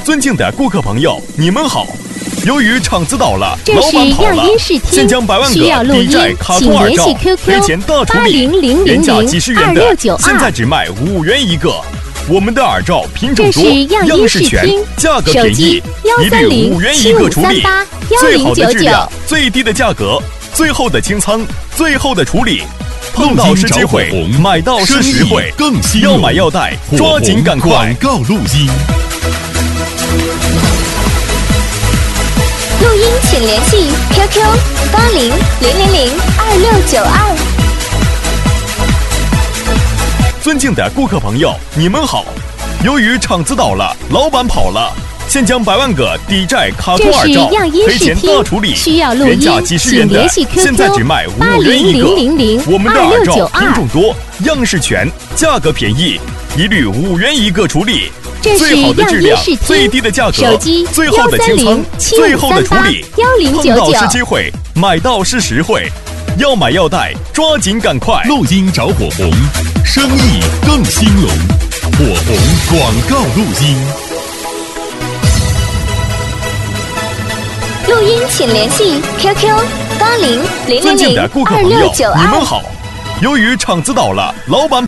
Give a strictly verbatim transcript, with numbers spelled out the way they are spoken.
尊敬的顾客朋友，你们好。由于厂子倒了， 这是老板跑了， 样音视听， 现将百万个抵债卡通耳罩赔钱大处理，原价几十元的，现在只卖五元一个。我们的耳罩品种多，样式全，价格便宜，一律五元一个处理。最好的质量，最低的价格，最后的清仓，最后的处理。碰到是机会，买到是实惠，要买要带，抓紧赶快！ 广告录音。 录音请联系 Q Q 八零零零零二六九二。 尊敬的顾客朋友，你们好。由于厂子倒了，老板跑了，现将百万个抵债卡通耳罩赔钱大处理，原价几十元的，现在只卖五元一个。我们的耳罩品种多，样式全，价格便宜，一律五元一个处理。最好的质量，最低的价格，最后的清仓，最后的处理。碰到是机会，买到是实惠，要买要带，抓紧赶快！ 录音找火红，生意更兴隆。火红广告录音。 录音请联系 Q Q 八零零零零二六九二。 你们好，由于厂子倒了，老板